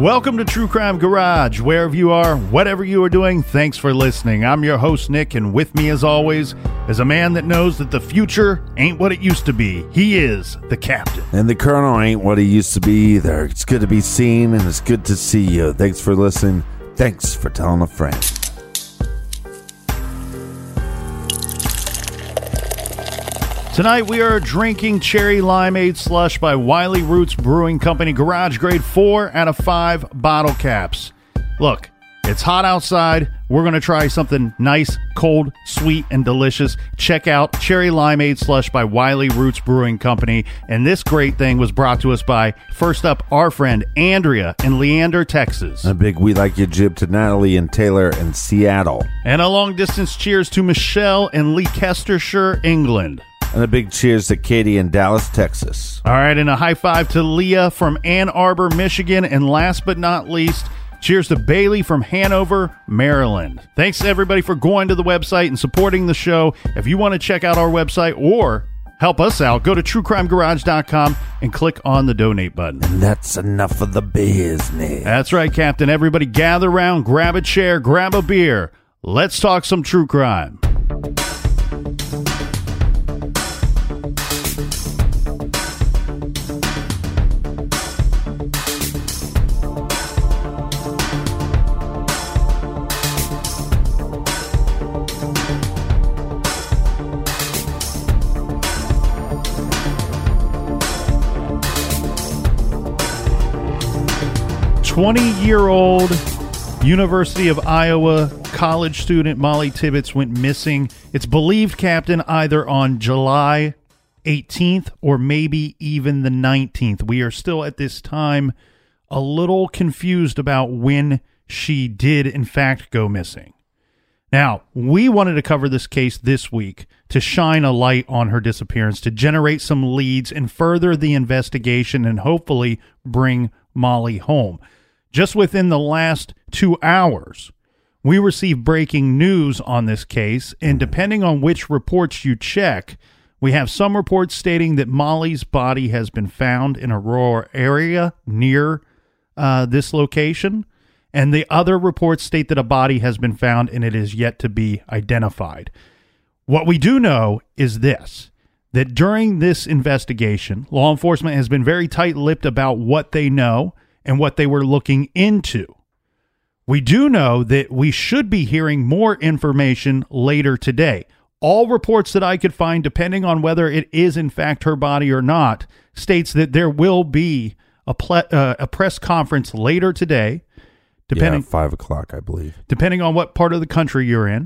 Welcome to True Crime Garage. Wherever you are, whatever you are doing, thanks for listening. I'm your host, Nick, and with me, as always, is a man that knows that the future ain't what it used to be. He is the captain. And the colonel ain't what he used to be either. It's good to be seen, and it's good to see you. Thanks for listening. Thanks for telling a friend. Tonight we are drinking Cherry Limeade Slush by Wiley Roots Brewing Company, garage grade 4 out of 5 bottle caps. Look, it's hot outside. We're going to try something nice, cold, sweet, and delicious. Check out Cherry Limeade Slush by Wiley Roots Brewing Company. And this great thing was brought to us by, first up, our friend Andrea in Leander, Texas. A big We Like Your Jib to Natalie and Taylor in Seattle. And a long distance cheers to Michelle in Leicestershire, England. And a big cheers to Katie in Dallas, Texas. All right, and a high five to Leah from Ann Arbor, Michigan. And last but not least, cheers to Bailey from Hanover, Maryland. Thanks to everybody for going to the website and supporting the show. If you want to check out our website or help us out, go to truecrimegarage.com and click on the donate button. And that's enough of the business. That's right, Captain. Everybody gather around, grab a chair, grab a beer. Let's talk some true crime. Twenty-year-old University of Iowa college student Molly Tibbetts went missing. It's believed, Captain, either on July 18th or maybe even the 19th. We are still at this time a little confused about when she did, in fact, go missing. Now, we wanted to cover this case this week to shine a light on her disappearance, to generate some leads and further the investigation and hopefully bring Molly home. Just within the last 2 hours, we received breaking news on this case, and depending on which reports you check, we have some reports stating that Molly's body has been found in a rural area near this location, and the other reports state that a body has been found and it is yet to be identified. What we do know is this, that during this investigation, law enforcement has been very tight-lipped about what they know and what they were looking into. We do know that we should be hearing more information later today. All reports that I could find, depending on whether it is in fact her body or not, states that there will be a press conference later today. Depending, 5 o'clock, I believe. Depending on what part of the country you're in.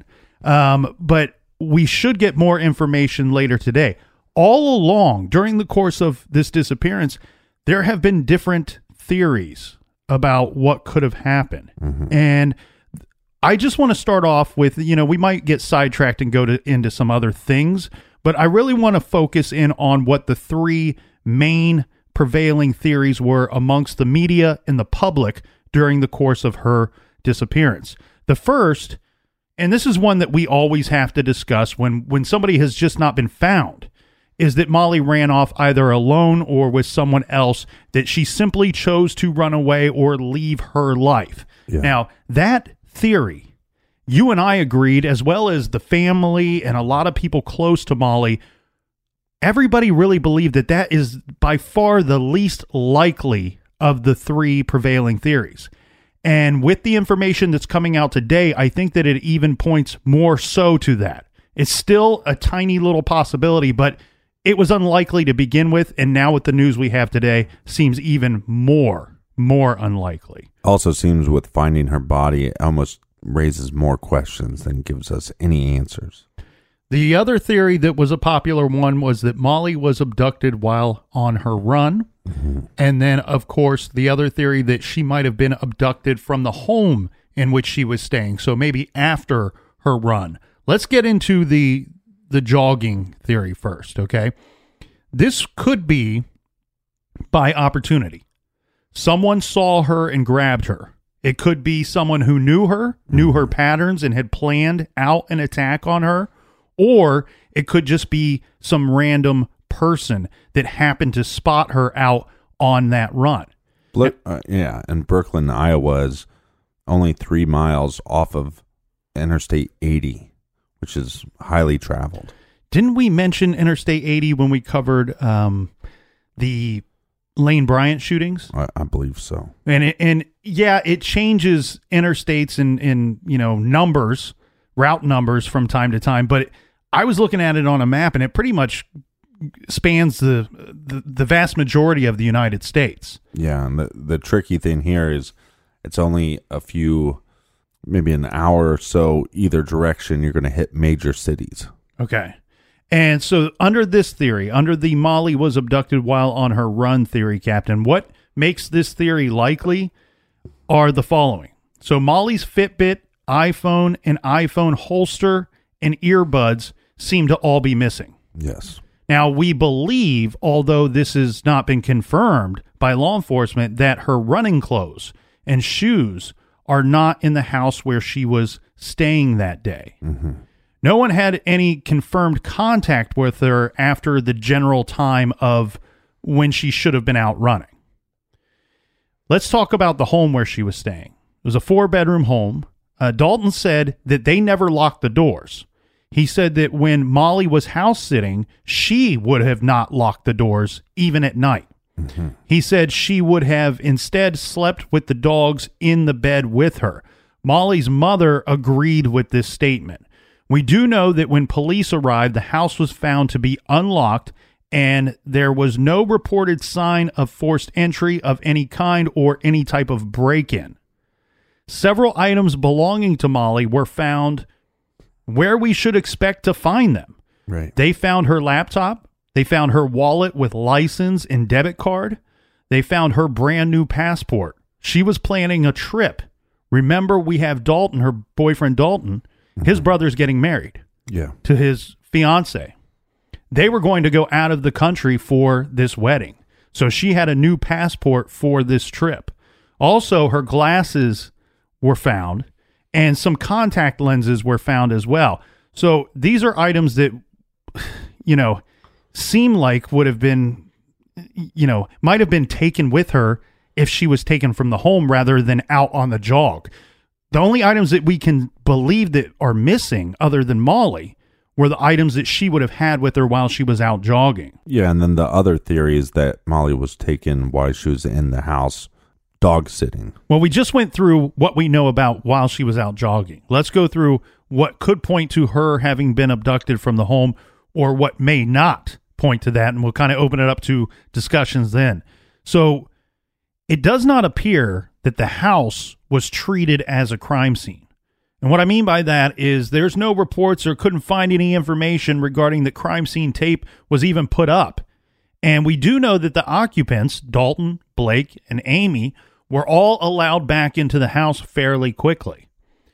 But we should get more information later today. All along, during the course of this disappearance, there have been different theories about what could have happened. Mm-hmm. And I just want to start off with, we might get sidetracked and go into some other things, but I really want to focus in on what the three main prevailing theories were amongst the media and the public during the course of her disappearance. The first, and this is one that we always have to discuss when somebody has just not been found, is that Molly ran off either alone or with someone else, that she simply chose to run away or leave her life. Yeah. Now, that theory, you and I agreed, as well as the family and a lot of people close to Molly, everybody really believed that that is by far the least likely of the three prevailing theories. And with the information that's coming out today, I think that it even points more so to that. It's still a tiny little possibility, but it was unlikely to begin with, and now with the news we have today, seems even more unlikely. Also seems with finding her body, it almost raises more questions than gives us any answers. The other theory that was a popular one was that Molly was abducted while on her run. Mm-hmm. And then, of course, the other theory that she might have been abducted from the home in which she was staying, so maybe after her run. Let's get into the jogging theory first, okay? This could be by opportunity. Someone saw her and grabbed her. It could be someone who knew her patterns, and had planned out an attack on her. Or it could just be some random person that happened to spot her out on that run. And Brooklyn, Iowa is only 3 miles off of Interstate 80, which is highly traveled. Didn't we mention Interstate 80 when we covered the Lane Bryant shootings? I believe so. And it changes interstates in numbers, route numbers from time to time. But I was looking at it on a map, and it pretty much spans the vast majority of the United States. Yeah, and the tricky thing here is it's only maybe an hour or so either direction. You're going to hit major cities. Okay. And so under this theory, under the Molly was abducted while on her run theory, Captain, what makes this theory likely are the following. So Molly's Fitbit, iPhone, and iPhone holster, and earbuds seem to all be missing. Yes. Now, we believe, although this has not been confirmed by law enforcement, that her running clothes and shoes are not in the house where she was staying that day. Mm-hmm. No one had any confirmed contact with her after the general time of when she should have been out running. Let's talk about the home where she was staying. It was a 4-bedroom home. Dalton said that they never locked the doors. He said that when Molly was house sitting, she would have not locked the doors even at night. Mm-hmm. He said she would have instead slept with the dogs in the bed with her. Molly's mother agreed with this statement. We do know that when police arrived, the house was found to be unlocked and there was no reported sign of forced entry of any kind or any type of break-in. Several items belonging to Molly were found where we should expect to find them. Right. They found her laptop. They found her wallet with license and debit card. They found her brand new passport. She was planning a trip. Remember, we have Dalton, her boyfriend Dalton. His brother's getting married to his fiance. They were going to go out of the country for this wedding. So she had a new passport for this trip. Also, her glasses were found and some contact lenses were found as well. So these are items that, seem like would have been, might have been taken with her if she was taken from the home rather than out on the jog. The only items that we can believe that are missing other than Molly were the items that she would have had with her while she was out jogging. Yeah, and then the other theory is that Molly was taken while she was in the house dog sitting. Well, we just went through what we know about while she was out jogging. Let's go through what could point to her having been abducted from the home or what may not point to that, and we'll kind of open it up to discussions then. So it does not appear that the house was treated as a crime scene. And what I mean by that is there's no reports or couldn't find any information regarding the crime scene tape was even put up. And we do know that the occupants, Dalton, Blake, and Amy, were all allowed back into the house fairly quickly.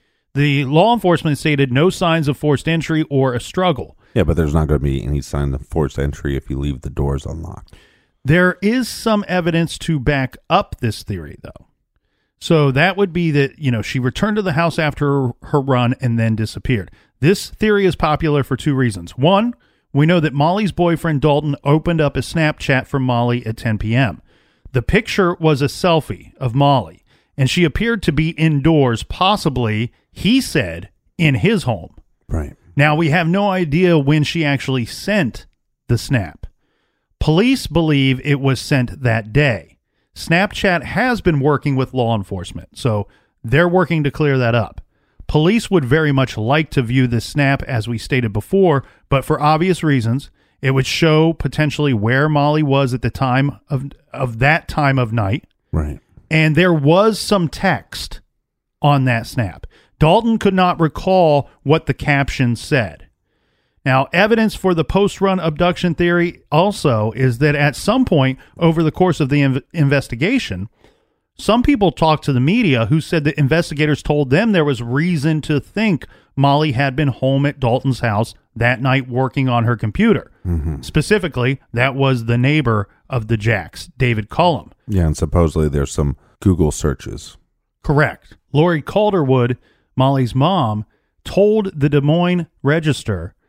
The law enforcement stated no signs of forced entry or a struggle. Yeah, but there's not going to be any sign of forced entry if you leave the doors unlocked. There is some evidence to back up this theory, though. So that would be that, she returned to the house after her run and then disappeared. This theory is popular for two reasons. One, we know that Molly's boyfriend, Dalton, opened up a Snapchat for Molly at 10 p.m. The picture was a selfie of Molly, and she appeared to be indoors, possibly, he said, in his home. Right. Now, we have no idea when she actually sent the snap. Police believe it was sent that day. Snapchat has been working with law enforcement, so they're working to clear that up. Police would very much like to view this snap, as we stated before, but for obvious reasons, it would show potentially where Molly was at the time of that time of night. Right. And there was some text on that snap. Dalton could not recall what the caption said. Now, evidence for the post-run abduction theory also is that at some point over the course of the investigation, some people talked to the media who said that investigators told them there was reason to think Molly had been home at Dalton's house that night working on her computer. Mm-hmm. Specifically, that was the neighbor of the Jacks, David Cullum. Yeah, and supposedly there's some Google searches. Correct. Lori Calderwood, Molly's mom, told the Des Moines Register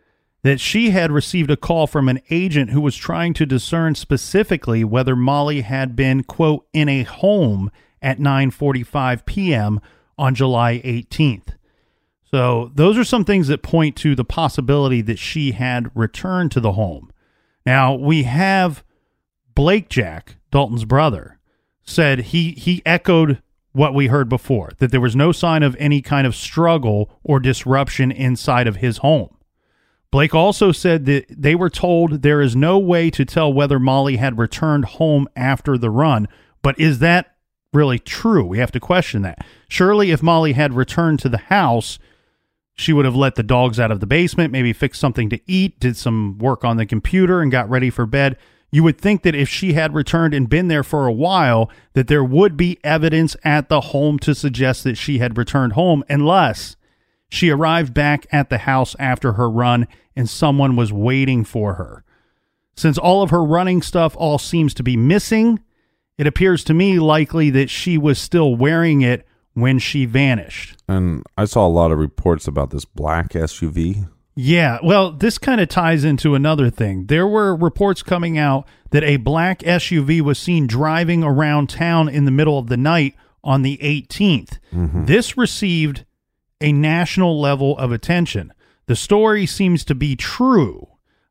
that she had received a call from an agent who was trying to discern specifically whether Molly had been, quote, in a home at 9:45 p.m. on July 18th. So those are some things that point to the possibility that she had returned to the home. Now, we have Blake Jack, Dalton's brother, said he echoed what we heard before, that there was no sign of any kind of struggle or disruption inside of his home. Blake also said that they were told there is no way to tell whether Molly had returned home after the run, but is that really true? We have to question that. Surely if Molly had returned to the house, she would have let the dogs out of the basement, maybe fixed something to eat, did some work on the computer, and got ready for bed. You would think that if she had returned and been there for a while, that there would be evidence at the home to suggest that she had returned home, unless she arrived back at the house after her run and someone was waiting for her. Since all of her running stuff all seems to be missing, it appears to me likely that she was still wearing it when she vanished. And I saw a lot of reports about this black SUV. Yeah, well, this kind of ties into another thing. There were reports coming out that a black SUV was seen driving around town in the middle of the night on the 18th. Mm-hmm. This received a national level of attention. The story seems to be true,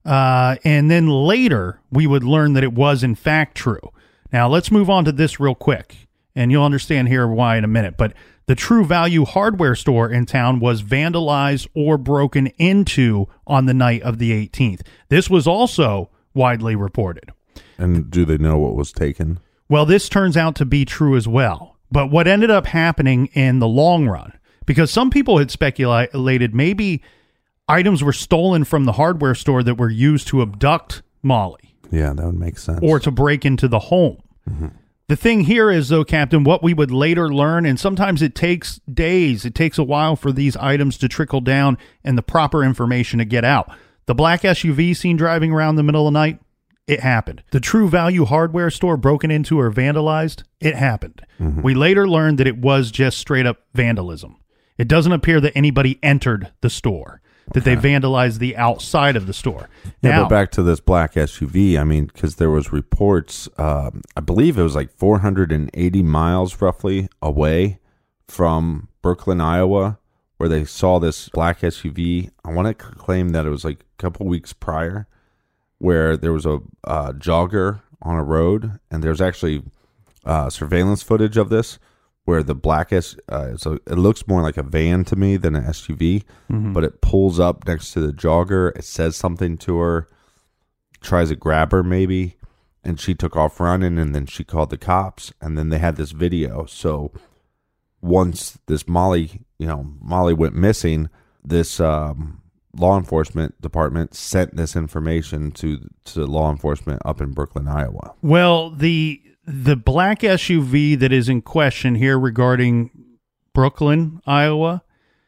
and then later we would learn that it was in fact true. Now, let's move on to this real quick, and you'll understand here why in a minute. But the True Value hardware store in town was vandalized or broken into on the night of the 18th. This was also widely reported. And do they know what was taken? Well, this turns out to be true as well. But what ended up happening in the long run, because some people had speculated maybe items were stolen from the hardware store that were used to abduct Molly. Yeah, that would make sense. Or to break into the home. Mm-hmm. The thing here is, though, Captain, what we would later learn, and sometimes it takes days, it takes a while for these items to trickle down and the proper information to get out. The black SUV seen driving around the middle of the night, it happened. The True Value hardware store broken into or vandalized, it happened. Mm-hmm. We later learned that it was just straight up vandalism. It doesn't appear that anybody entered the store, that they vandalized the outside of the store. Yeah, now, but back to this black SUV, I mean, because there was reports, I believe it was like 480 miles roughly away from Brooklyn, Iowa, where they saw this black SUV. I want to claim that it was like a couple weeks prior, where there was a jogger on a road, and there's actually surveillance footage of this, where the black so it looks more like a van to me than an SUV, but it pulls up next to the jogger. It says something to her, tries to grab her maybe, and she took off running, and then she called the cops, and then they had this video. So once this Molly went missing, this law enforcement department sent this information to law enforcement up in Brooklyn, Iowa. Well, the black SUV that is in question here regarding Brooklyn, Iowa,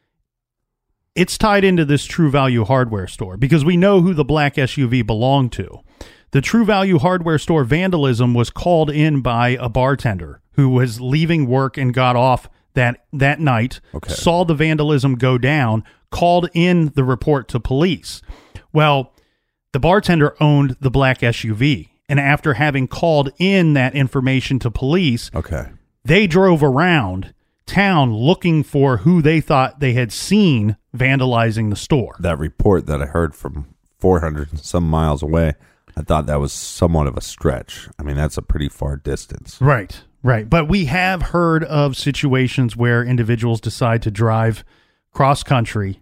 it's tied into this True Value hardware store because we know who the black SUV belonged to. The True Value hardware store vandalism was called in by a bartender who was leaving work and got off that night, saw the vandalism go down, called in the report to police. Well, the bartender owned the black SUV. And after having called in that information to police, they drove around town looking for who they thought they had seen vandalizing the store. That report that I heard from 400 and some miles away, I thought that was somewhat of a stretch. I mean, that's a pretty far distance. Right. But we have heard of situations where individuals decide to drive cross country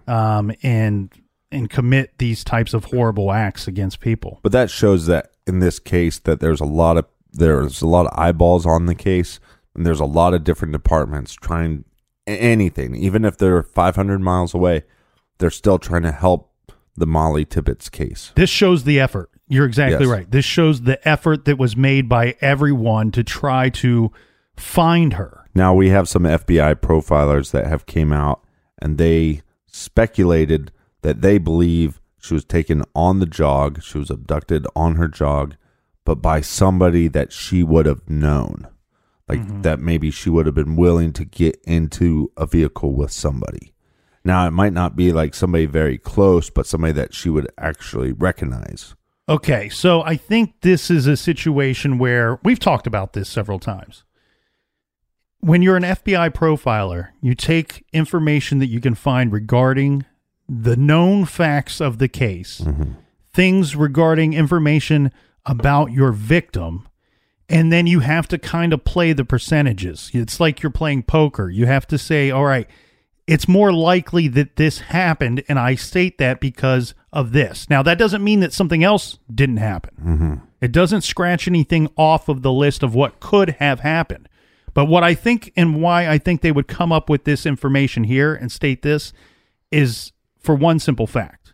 and commit these types of horrible acts against people. But that shows that in this case that there's a lot of eyeballs on the case, and there's a lot of different departments trying anything. Even if they're 500 miles away, they're still trying to help the Molly Tibbetts case. This shows the effort. You're exactly right. This shows the effort that was made by everyone to try to find her. Now we have some FBI profilers that have came out, and they speculated that they believe she was taken on the jog. She was abducted on her jog, but by somebody that she would have known. Like that maybe she would have been willing to get into a vehicle with somebody. Now, it might not be like somebody very close, but somebody that she would actually recognize. Okay, so I think this is a situation where we've talked about this several times. When you're an FBI profiler, you take information that you can find regarding the known facts of the case, things regarding information about your victim, and then you have to kind of play the percentages. It's like you're playing poker. You have to say, all right, it's more likely that this happened, and I state that because of this. Now, that doesn't mean that something else didn't happen. It doesn't scratch anything off of the list of what could have happened. But what I think and why I think they would come up with this information here and state this is for one simple fact.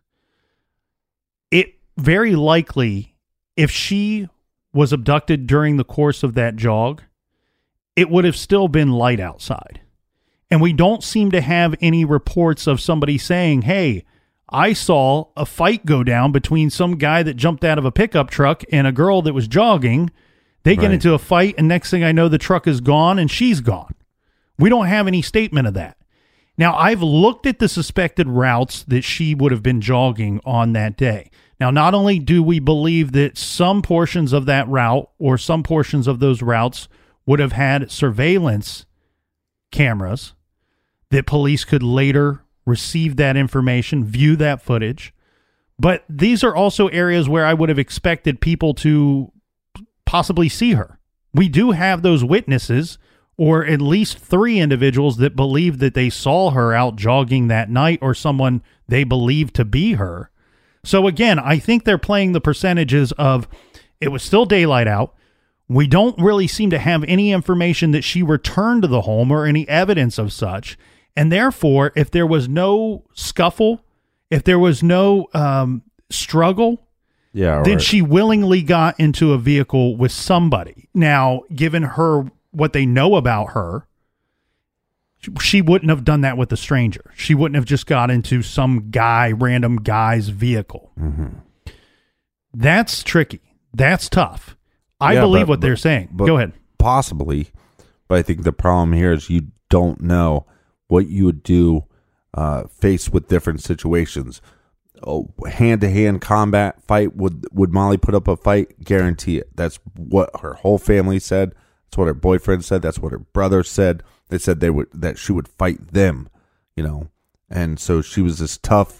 It very likely, if she was abducted during the course of that jog, it would have still been light outside. And we don't seem to have any reports of somebody saying, hey, I saw a fight go down between some guy that jumped out of a pickup truck and a girl that was jogging. They get into a fight, and next thing I know, the truck is gone and she's gone. We don't have any statement of that. Now, I've looked at the suspected routes that she would have been jogging on that day. Now, not only do we believe that some portions of that route or some portions of those routes would have had surveillance cameras that police could later receive that information, view that footage, but these are also areas where I would have expected people to possibly see her. We do have those witnesses, or at least 3 individuals that believe that they saw her out jogging that night, or someone they believe to be her. So again, I think they're playing the percentages of it was still daylight out. We don't really seem to have any information that she returned to the home or any evidence of such. And therefore, if there was no scuffle, if there was no struggle, then she willingly got into a vehicle with somebody. Now, given her what they know about her, she wouldn't have done that with a stranger. She wouldn't have just got into some random guy's vehicle. That's tricky. That's tough. I believe what they're saying. Go ahead. Possibly. But I think the problem here is you don't know what you would do faced with different situations. Hand-to-hand combat fight, would Molly put up a fight? Guarantee it. That's what her whole family said. That's what her boyfriend said. That's what her brother said. They said that she would fight them, and so she was this tough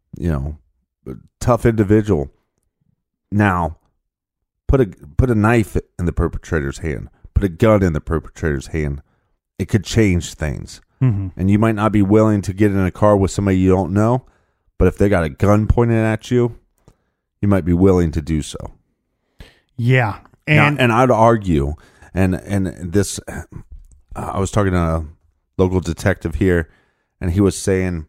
individual. Now, put a knife in the perpetrator's hand, put a gun in the perpetrator's hand. It could change things, and you might not be willing to get in a car with somebody you don't know. But if they got a gun pointed at you, you might be willing to do so. Yeah. And I'd argue, and this, I was talking to a local detective here, and he was saying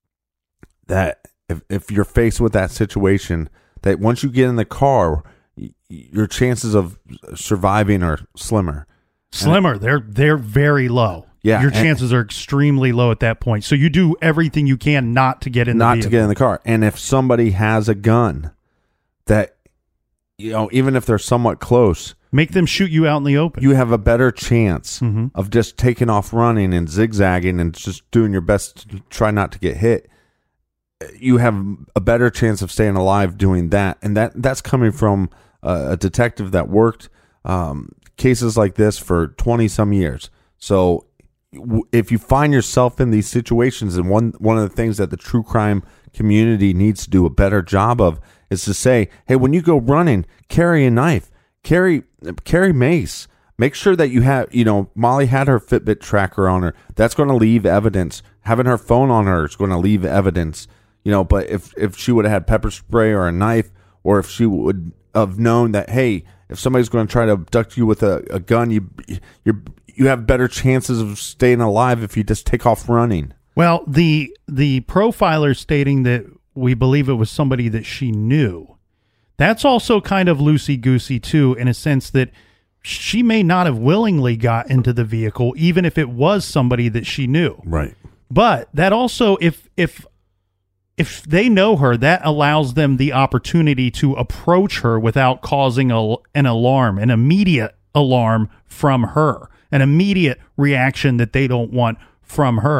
that if you're faced with that situation, that once you get in the car, your chances of surviving are slimmer. They're very low. Yeah, your chances are extremely low at that point. So you do everything you can not to get in the vehicle. Not to get in the car. And if somebody has a gun, that even if they're somewhat close, make them shoot you out in the open. You have a better chance of just taking off running and zigzagging and just doing your best to try not to get hit. You have a better chance of staying alive doing that. And that's coming from a detective that worked cases like this for 20 some years. So if you find yourself in these situations, and one of the things that the true crime community needs to do a better job of is to say, hey, when you go running, carry a knife, carry mace. Make sure that you have, Molly had her Fitbit tracker on her. That's going to leave evidence. Having her phone on her is going to leave evidence. But if she would have had pepper spray or a knife, or if she would have known that, hey, if somebody's going to try to abduct you with a gun, you have better chances of staying alive if you just take off running. Well, the profiler stating that we believe it was somebody that she knew, that's also kind of loosey-goosey too, in a sense that she may not have willingly got into the vehicle, even if it was somebody that she knew. Right. But that also, if they know her, that allows them the opportunity to approach her without causing an alarm, an immediate alarm from her, an immediate reaction that they don't want from her.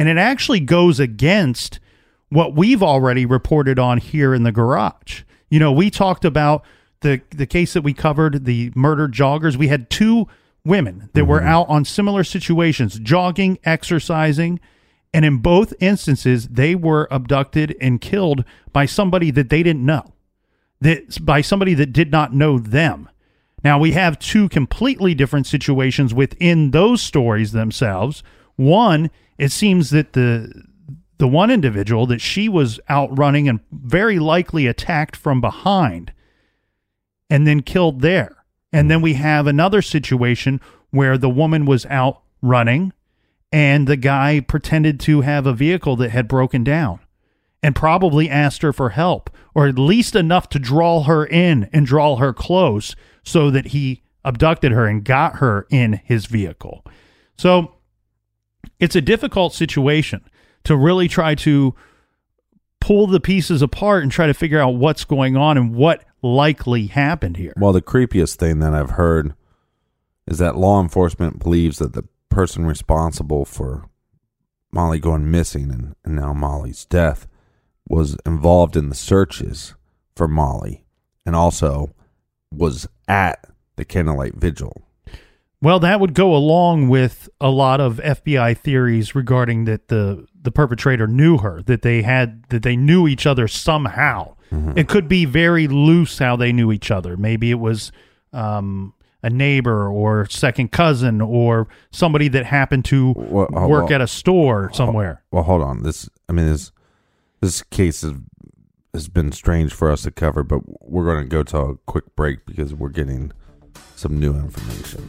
And it actually goes against what we've already reported on here in the garage. You know, we talked about the case that we covered, the murdered joggers. We had 2 women that were out on similar situations, jogging, exercising, and in both instances, they were abducted and killed by somebody that they didn't know, by somebody that did not know them. Now, we have 2 completely different situations within those stories themselves. One, it seems that the one individual, that she was out running and very likely attacked from behind and then killed there. And then we have another situation where the woman was out running and the guy pretended to have a vehicle that had broken down and probably asked her for help, or at least enough to draw her in and draw her close so that he abducted her and got her in his vehicle. So it's a difficult situation to really try to pull the pieces apart and try to figure out what's going on and what likely happened here. Well, the creepiest thing that I've heard is that law enforcement believes that the person responsible for Molly going missing and now Molly's death was involved in the searches for Molly and also was at the Candlelight Vigil. Well, that would go along with a lot of FBI theories regarding that the perpetrator knew her, that they knew each other somehow. Mm-hmm. It could be very loose how they knew each other. Maybe it was a neighbor or second cousin or somebody that happened to work at a store somewhere. Well, hold on. This case has been strange for us to cover, but we're going to go to a quick break because we're getting some new information.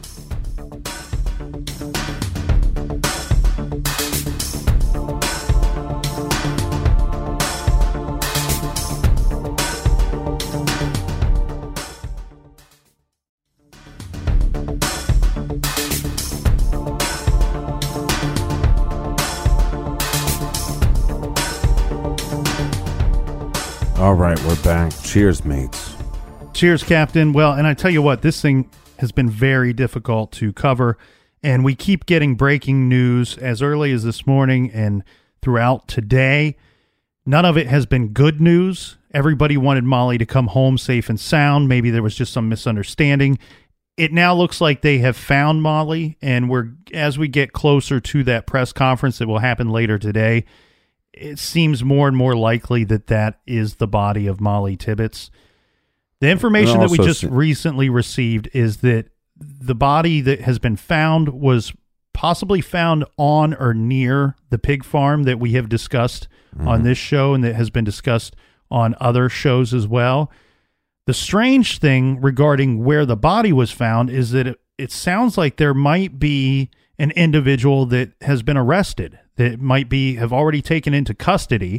All right, we're back. Cheers, mates. Cheers, Captain. Well, and I tell you what, this thing has been very difficult to cover, and we keep getting breaking news as early as this morning and throughout today. None of it has been good news. Everybody wanted Molly to come home safe and sound. Maybe there was just some misunderstanding. It now looks like they have found Molly, and as we get closer to that press conference that will happen later today, it seems more and more likely that is the body of Molly Tibbetts. The information that we just recently received is that the body that has been found was possibly found on or near the pig farm that we have discussed on this show and that has been discussed on other shows as well. The strange thing regarding where the body was found is that it sounds like there might be an individual that has been arrested, that might have already taken into custody,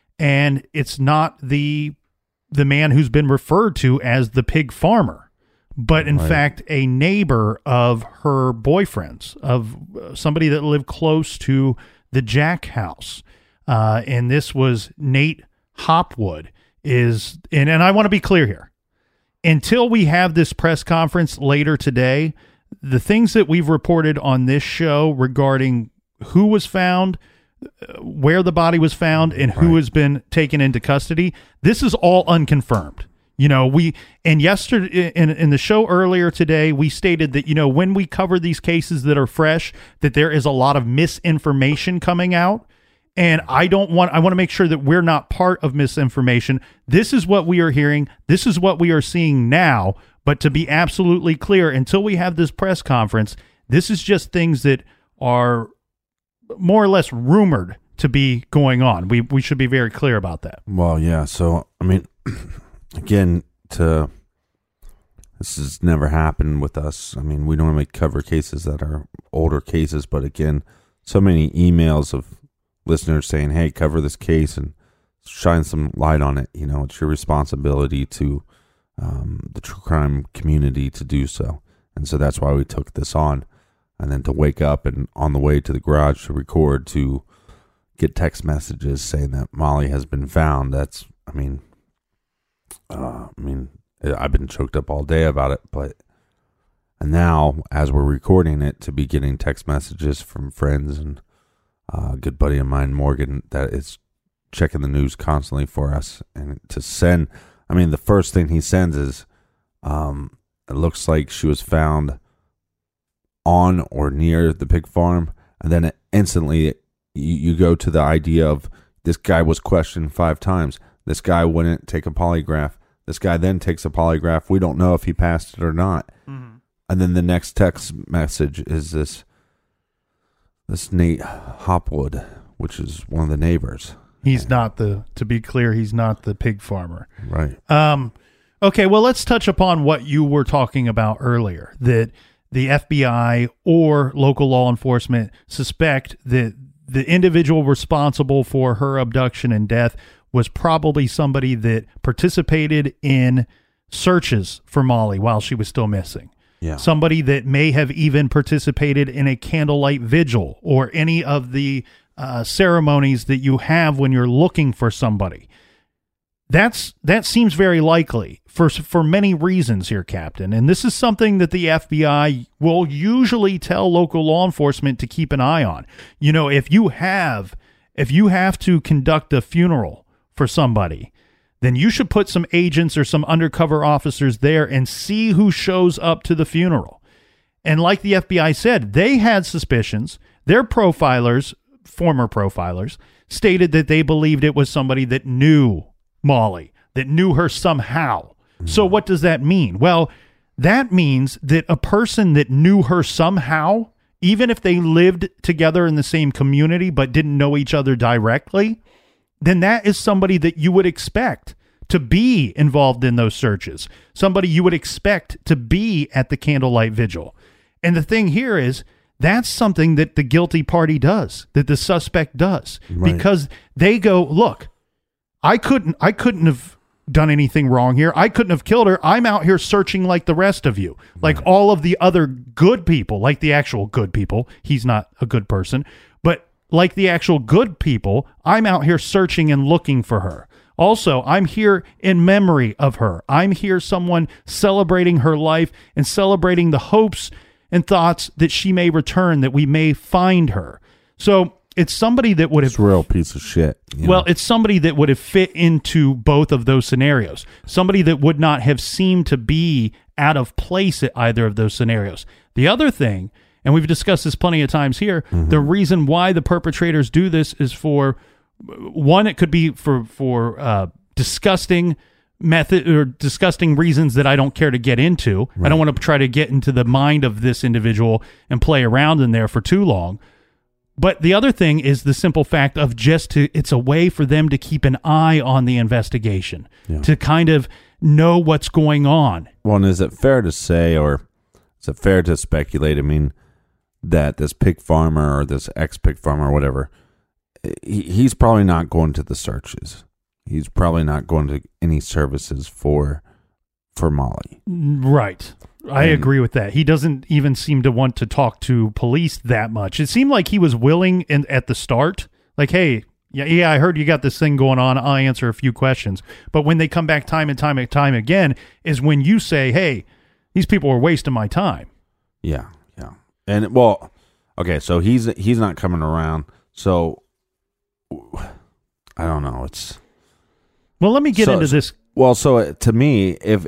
and it's not the man who's been referred to as the pig farmer, but in fact a neighbor of her boyfriend's, of somebody that lived close to the Jack house. And this was Nate Hopwood. And I want to be clear here. Until we have this press conference later today, the things that we've reported on this show regarding who was found, where the body was found, and who has been taken into custody, this is all unconfirmed. You know, yesterday in the show earlier today, we stated that, you know, when we cover these cases that are fresh, that there is a lot of misinformation coming out. And I want to make sure that we're not part of misinformation. This is what we are hearing. This is what we are seeing now. But to be absolutely clear, until we have this press conference, this is just things that are more or less rumored to be going on. We should be very clear about that. Well, yeah. So, I mean, again, this has never happened with us. I mean, we normally cover cases that are older cases, but again, so many emails of listeners saying, hey, cover this case and shine some light on it. You know, it's your responsibility to the true crime community to do so. And so that's why we took this on. And then to wake up and on the way to the garage to record, to get text messages saying that Molly has been found. That's, I've been choked up all day about it, and now as we're recording it, to be getting text messages from friends and a good buddy of mine, Morgan, that is checking the news constantly for us. And to send, I mean, the first thing he sends is, it looks like she was found on or near the pig farm. And then instantly you go to the idea of this guy was questioned 5 times. This guy wouldn't take a polygraph. This guy then takes a polygraph. We don't know if he passed it or not. Mm-hmm. And then the next text message is this Nate Hopwood, which is one of the neighbors. He's not to be clear, he's not the pig farmer. Right. Okay, well, let's touch upon what you were talking about earlier, that the FBI or local law enforcement suspect that the individual responsible for her abduction and death was probably somebody that participated in searches for Molly while she was still missing. Yeah. Somebody that may have even participated in a candlelight vigil or any of the ceremonies that you have when you're looking for somebody. That seems very likely for many reasons here, Captain. And this is something that the FBI will usually tell local law enforcement to keep an eye on. You know, if you have to conduct a funeral for somebody, then you should put some agents or some undercover officers there and see who shows up to the funeral. And like the FBI said, they had suspicions. Their profilers, former profilers, stated that they believed it was somebody that knew Molly, that knew her somehow. So what does that mean? Well, that means that a person that knew her somehow, even if they lived together in the same community but didn't know each other directly, then that is somebody that you would expect to be involved in those searches. Somebody you would expect to be at the candlelight vigil. And the thing here is, that's something that the guilty party does, that the suspect does, right? Because they go, look, I couldn't have done anything wrong here. I couldn't have killed her. I'm out here searching like the rest of you, like all of the other good people, like the actual good people. He's not a good person, but like the actual good people, I'm out here searching and looking for her. Also, I'm here in memory of her. I'm here someone celebrating her life and celebrating the hopes and thoughts that she may return, that we may find her. So it's somebody that would have... It's a real piece of shit. Well, it's somebody that would have fit into both of those scenarios. Somebody that would not have seemed to be out of place at either of those scenarios. The other thing, and we've discussed this plenty of times here, the reason why the perpetrators do this is for... One, it could be for disgusting method or disgusting reasons that I don't care to get into. Right. I don't want to try to get into the mind of this individual and play around in there for too long. But the other thing is the simple fact of it's a way for them to keep an eye on the investigation, to kind of know what's going on. Well, and is it fair to say, or is it fair to speculate, I mean, that this pig farmer or this ex-pig farmer or whatever, he's probably not going to the searches. He's probably not going to any services for Molly. Right. I agree with that. He doesn't even seem to want to talk to police that much. It seemed like he was willing at the start, like, hey, yeah, I heard you got this thing going on. I'll answer a few questions. But when they come back time and time again is when you say, hey, these people are wasting my time. Yeah. And, well, okay, so he's not coming around. So, I don't know. Well, let me get into this. Well, so to me, if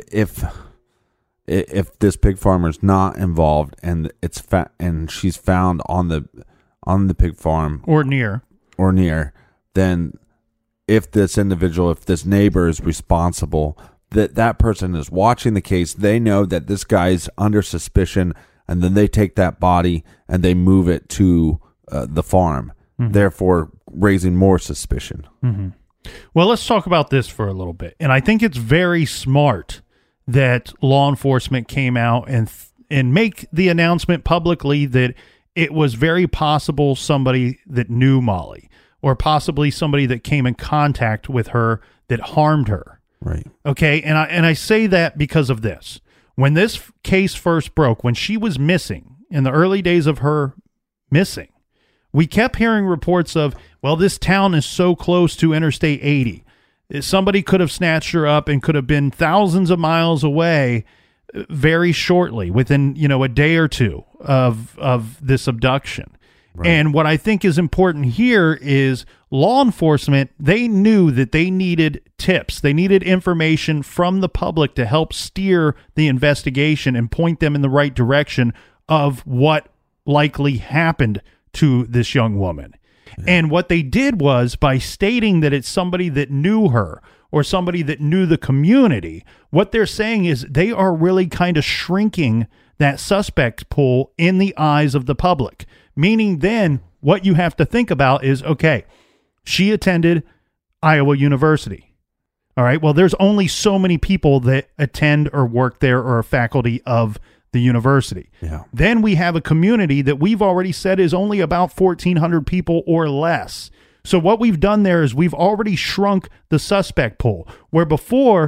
this pig farmer's not involved and and she's found on the pig farm or near, then if this neighbor is responsible, that person is watching the case, they know that this guy's under suspicion, and then they take that body and they move it to the farm, therefore raising more suspicion. Mm-hmm. Well, let's talk about this for a little bit. And I think it's very smart that law enforcement came out and make the announcement publicly that it was very possible somebody that knew Molly, or possibly somebody that came in contact with her that harmed her. Right. Okay. And I say that because of this. When this case first broke, when she was missing, in the early days of her missing, we kept hearing reports of, well, this town is so close to Interstate 80. Somebody could have snatched her up and could have been thousands of miles away very shortly, within, a day or two of this abduction. Right. And what I think is important here is law enforcement, they knew that they needed tips. They needed information from the public to help steer the investigation and point them in the right direction of what likely happened to this young woman. Yeah. And what they did was, by stating that it's somebody that knew her or somebody that knew the community, what they're saying is they are really kind of shrinking that suspect pool in the eyes of the public. Meaning then what you have to think about is, okay, she attended Iowa University. All right, well, there's only so many people that attend or work there or are faculty of the university. Yeah. Then we have a community that we've already said is only about 1,400 people or less. So what we've done there is we've already shrunk the suspect pool, where before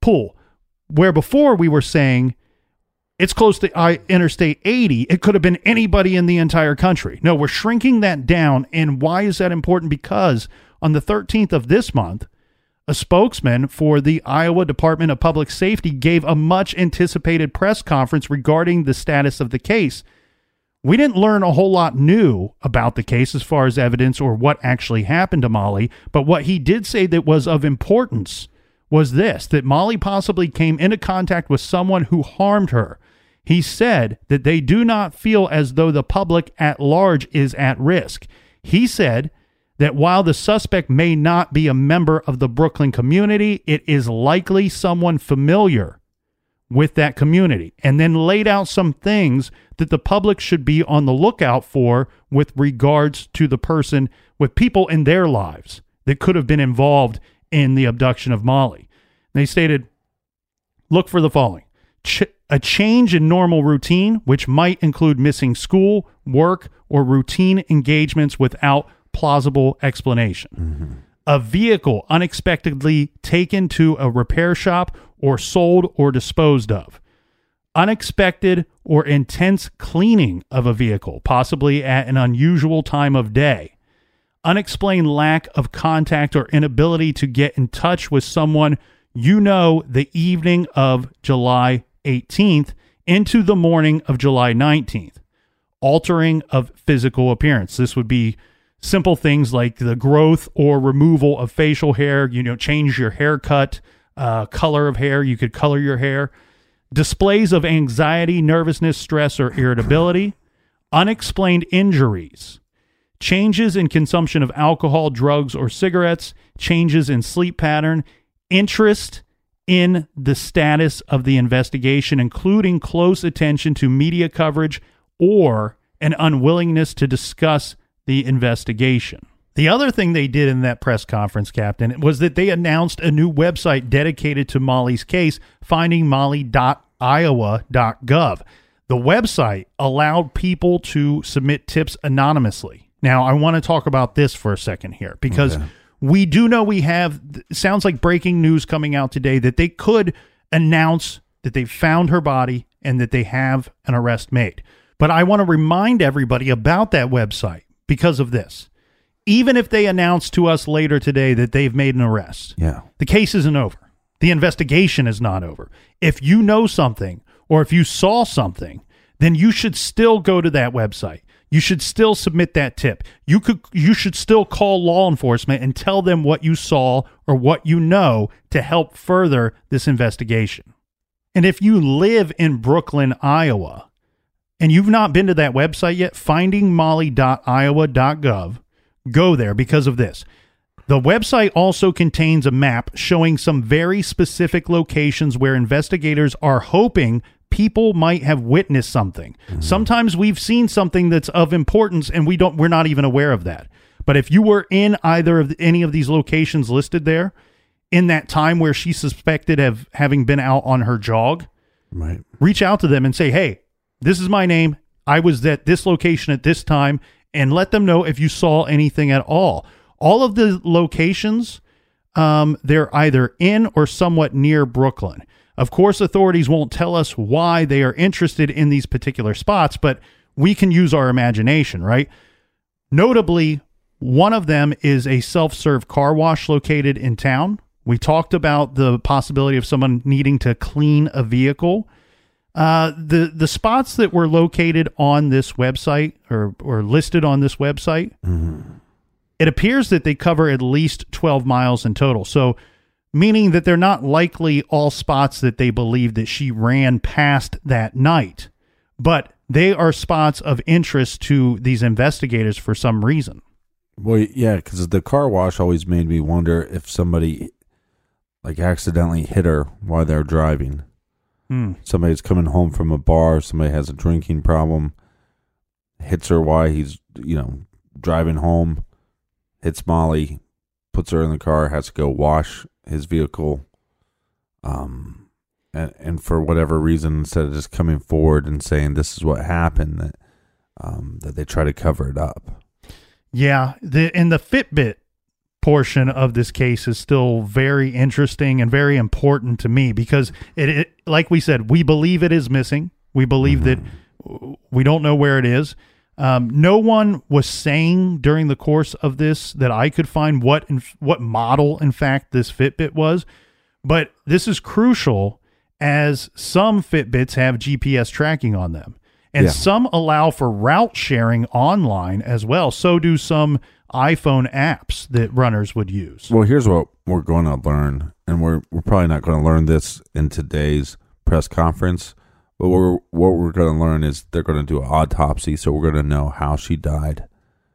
we were saying it's close to Interstate 80. It could have been anybody in the entire country. No, we're shrinking that down. And why is that important? Because on the 13th of this month, a spokesman for the Iowa Department of Public Safety gave a much anticipated press conference regarding the status of the case. We didn't learn a whole lot new about the case as far as evidence or what actually happened to Molly, but what he did say that was of importance was this, that Molly possibly came into contact with someone who harmed her. He said that they do not feel as though the public at large is at risk. He said that while the suspect may not be a member of the Brooklyn community, it is likely someone familiar with that community, and then laid out some things that the public should be on the lookout for with regards to the person, with people in their lives that could have been involved in the abduction of Molly. They stated, look for the following. A change in normal routine, which might include missing school, work, or routine engagements without plausible explanation. Mm-hmm. A vehicle unexpectedly taken to a repair shop or sold or disposed of. Unexpected or intense cleaning of a vehicle, possibly at an unusual time of day. Unexplained lack of contact or inability to get in touch with someone you know the evening of July 18th into the morning of July 19th. Altering of physical appearance. This would be simple things like the growth or removal of facial hair, change your haircut, color of hair. You could color your hair. Displays of anxiety, nervousness, stress, or irritability. Unexplained injuries. Changes in consumption of alcohol, drugs, or cigarettes. Changes in sleep pattern. Interest in the status of the investigation, including close attention to media coverage or an unwillingness to discuss the investigation. The other thing they did in that press conference, Captain, was that they announced a new website dedicated to Molly's case, findingmolly.iowa.gov. The website allowed people to submit tips anonymously. Now, I want to talk about this for a second here, because we do know we have, sounds like breaking news coming out today, that they could announce that they found her body and that they have an arrest made. But I want to remind everybody about that website because of this. Even if they announce to us later today that they've made an arrest, the case isn't over. The investigation is not over. If you know something or if you saw something, then you should still go to that website. You should still submit that tip. You should still call law enforcement and tell them what you saw or what you know to help further this investigation. And if you live in Brooklyn, Iowa, and you've not been to that website yet, findingmolly.iowa.gov, go there because of this. The website also contains a map showing some very specific locations where investigators are hoping people might have witnessed something. Mm-hmm. Sometimes we've seen something that's of importance and we're not even aware of that. But if you were in either of any of these locations listed there in that time where she suspected of having been out on her jog, reach out to them and say, hey, this is my name. I was at this location at this time, and let them know if you saw anything at all. All of the locations, they're either in or somewhat near Brooklyn. Of course, authorities won't tell us why they are interested in these particular spots, but we can use our imagination, right? Notably, one of them is a self-serve car wash located in town. We talked about the possibility of someone needing to clean a vehicle. The spots that were located on this website or listed on this website, it appears that they cover at least 12 miles in total. So, meaning that they're not likely all spots that they believe that she ran past that night, but they are spots of interest to these investigators for some reason. Well, yeah, because the car wash always made me wonder if somebody like accidentally hit her while they're driving. Somebody's coming home from a bar, somebody has a drinking problem, hits her while he's, driving home, hits Molly, puts her in the car, has to go wash his vehicle, and for whatever reason, instead of just coming forward and saying this is what happened, that they try to cover it up. Yeah, the Fitbit portion of this case is still very interesting and very important to me because it like we said, we believe it is missing. We believe that we don't know where it is. No one was saying during the course of this that I could find what model, in fact, this Fitbit was. But this is crucial as some Fitbits have GPS tracking on them. And some allow for route sharing online as well. So do some iPhone apps that runners would use. Well, here's what we're going to learn. And we're probably not going to learn this in today's press conference. But what we're going to learn is they're going to do an autopsy, so we're going to know how she died.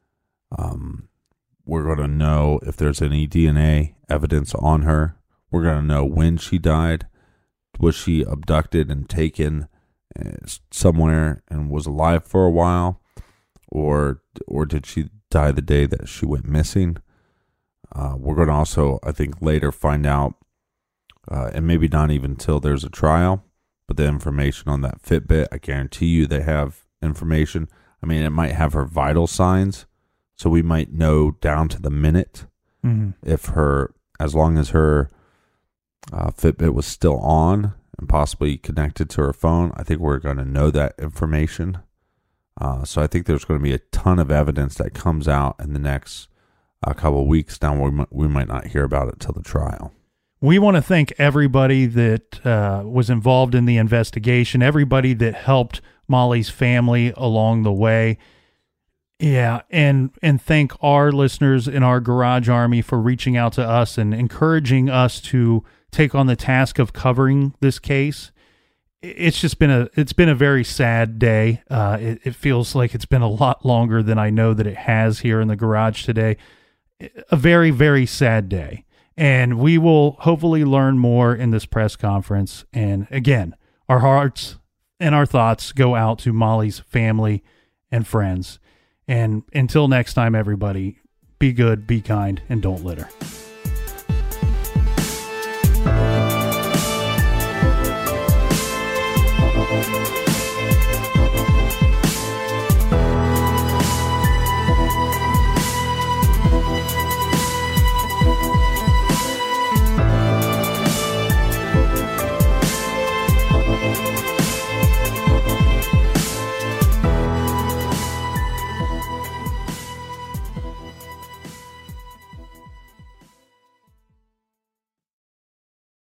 We're going to know if there's any DNA evidence on her. We're going to know when she died. Was she abducted and taken somewhere and was alive for a while? Or did she die the day that she went missing? We're going to also, I think, later find out, and maybe not even until there's a trial, but the information on that Fitbit, I guarantee you they have information. I mean, it might have her vital signs, so we might know down to the minute if as long as her Fitbit was still on and possibly connected to her phone, I think we're going to know that information. So I think there's going to be a ton of evidence that comes out in the next couple of weeks. Now we might not hear about it till the trial. We want to thank everybody that was involved in the investigation, everybody that helped Molly's family along the way. Yeah, and thank our listeners in our Garage Army for reaching out to us and encouraging us to take on the task of covering this case. It's been a very sad day. It feels like it's been a lot longer than I know that it has here in the garage today. A very, very sad day. And we will hopefully learn more in this press conference. And again, our hearts and our thoughts go out to Molly's family and friends. And until next time, everybody, be good, be kind, and don't litter.